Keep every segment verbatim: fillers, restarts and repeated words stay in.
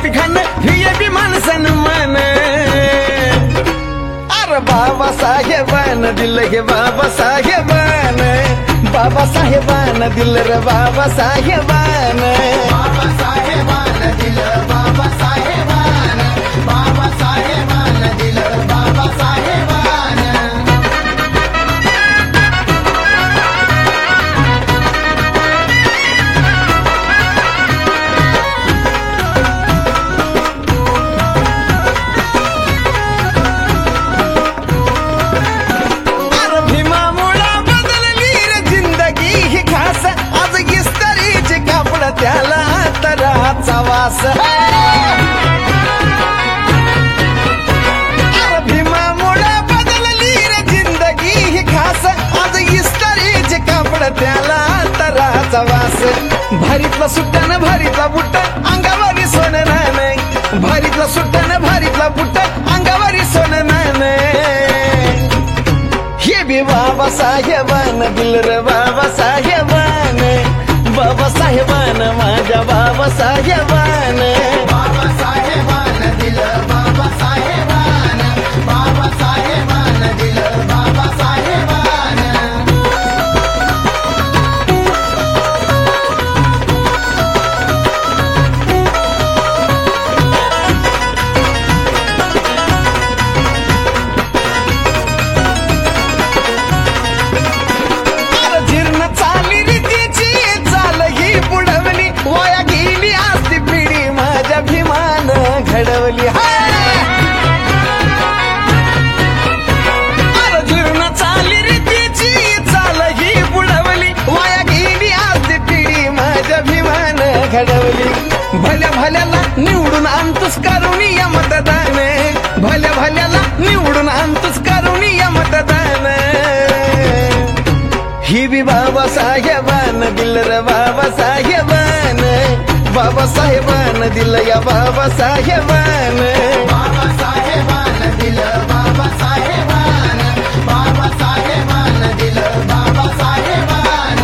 VIP खाणं VIP माणसानं मान. अरे बाबा साहेबान दिलं गे बाबा साहेबान, बाबा साहेबान दिलं रे बाबा साहेबान. बाबा साहेबान दिलं बाबा साहेबान, बाबा साहेबान दिलं बाबा साहेबान. अरे भीमामुळा बदलली रे जिंदगी ही खास, आज इस्त्रीचे कापड त्याला तराचा वास. अरे भीमामुळा बदलली रे जिंदगी ही खास, आज इस्त्रीचे कापड त्याला तराचा वास. भारीतला सुट्टानं भारीतला बुट्ट अंगावरी सोनं नाणं, भारीतला सुट्टानं भारीतला बुट्ट अंगावरी सोनं नाणं. हे बी बाबा साहेबान दिल रे बाबा साहेबान, बाबा साहेबान माझ्या बाबा साहेबान. बाबा साहेबान दिलं बाबा साहेबान, बाबा साहेबान दिलं बाबा साहेबान. अरे जीर्ण चाली रीतीची चाल ही बुडवली, वाया गेली असती पिढी माझ्या भीमान घडवली. अरे जीर्ण चाली रीतीची चाल ही बुडवली, वाया गेली असती पिढी माझ्या भीमान घडवली. भल्या भल्याला निवडून आणतोस करून या मतदान, भल्या भल्याला निवडून आणतोस करून या मतदान. ही बी बाबा साहेबान दिल रे बाबा साहेबान, बाबा साहेबान दिल या बाबा साहेबान. बाबा साहेबान दिलं बाबा साहेबान, बाबा साहेबान दिलं बाबा साहेबान.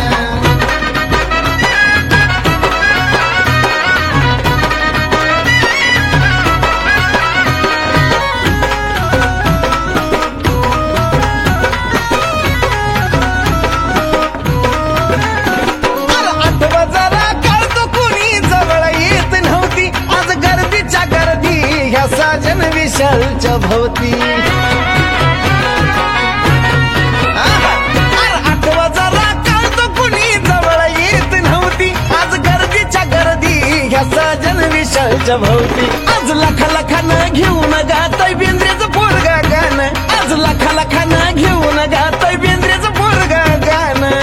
अरे आठवा जरा कळतो कुणी जवळ येत नव्हती, आज गर्दीच्या गर्दी ह्या साजन विशालच्या भोवती. आहा! अरे आठवा जरा कळतो कुणी जवळ येत नव्हती, आज गर्दीच्या गर्दी ह्या साजन विशालच्या भोवती. आज लाखा लाखानं घेऊन गातय बेंद्रेचं पोरगा गाणं, आज लाखा लाखानं घेऊन गातय बेंद्रेचं पोरगा गाणं.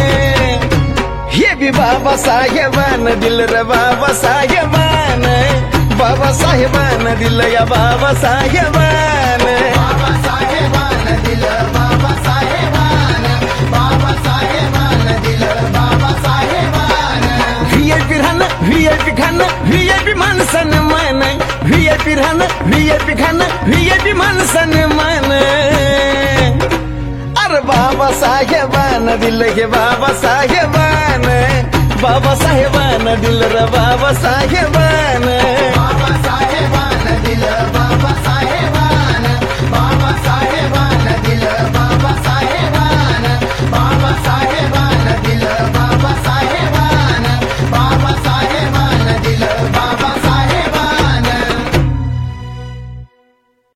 हे बी बाबा साहेबान दिल रे बाबा साहेबान, बाबा साहेबान दिल या बाबा साहेबान. बाबा साहेबान दिलं बाबा साहेबान, बाबा साहेबान दिलं बाबा साहेबान. व्हीआयपी राहणं व्हीआयपी खाणं व्हीआयपी माणसानं मान, व्हीआयपी राहणं व्हीआयपी खाणं व्हीआयपी माणसानं मान. अरे बाबा साहेबान दिल गे बाबा साहेबान, बाबा साहेबान दिल रे बाबा साहेबान. बाबा साहेबान दिलं बाबा